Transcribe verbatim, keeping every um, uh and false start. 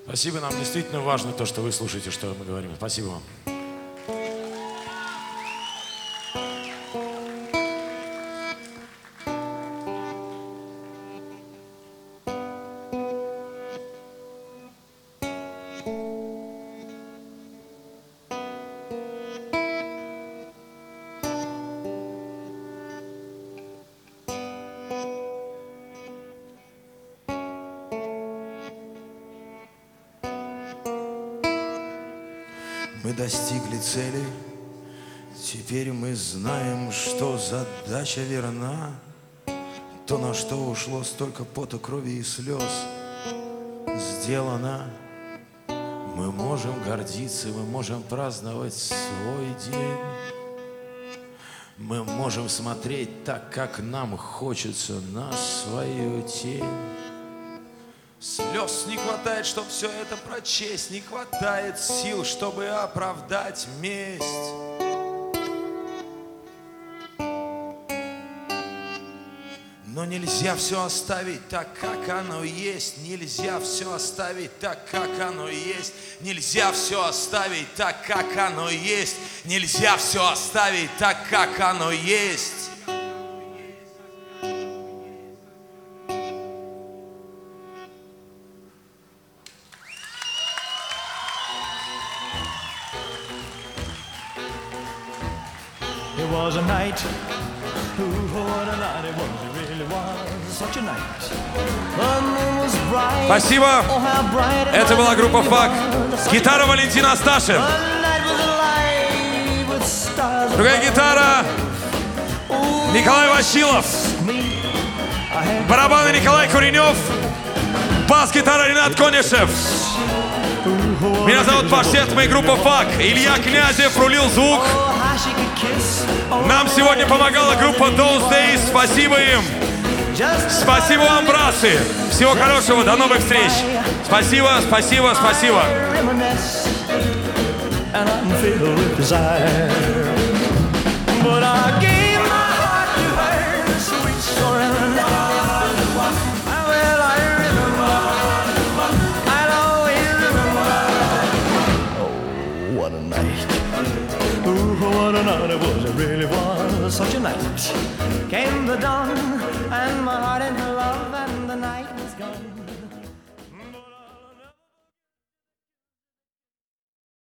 Спасибо, нам действительно важно то, что вы слушаете, что мы говорим. Спасибо вам. Мы достигли цели, теперь мы знаем, что задача верна. То, на что ушло столько пота, крови и слез, сделано. Мы можем гордиться, мы можем праздновать свой день. Мы можем смотреть так, как нам хочется, на свою тень. Слез не хватает, чтобы все это прочесть, не хватает сил, чтобы оправдать месть. Но нельзя все оставить так, как оно есть. Нельзя все оставить так, как оно есть. Нельзя все оставить так, как оно есть. Нельзя все оставить так, как оно есть. It was a night, ooh, what a night it was, it really was such a night. The moon was bright, Спасибо. oh how bright it Это была группа was. ФАК. Гитара Валентин Асташев. The night was alive with stars Другая гитара Николай Ващилов. me. I had Барабаны Николай Куренев. Бас-гитара Ренат Конешев. Меня зовут Пашет, мы группа ФАК. Илья Князев рулил звук. oh, how she could kiss. Oh, Нам сегодня помогала группа Those Days. Спасибо им. just Спасибо вам, братцы. Всего хорошего, до новых встреч. Спасибо, спасибо, спасибо. reminisce, and I'm filled with desire. But I gave my heart to her, sweet surrender. Well, I remember, I'll always remember. Oh, what a night. Ooh, what a night it was, it really was such a night. Came the dawn, and my heart into love, and the night was gone.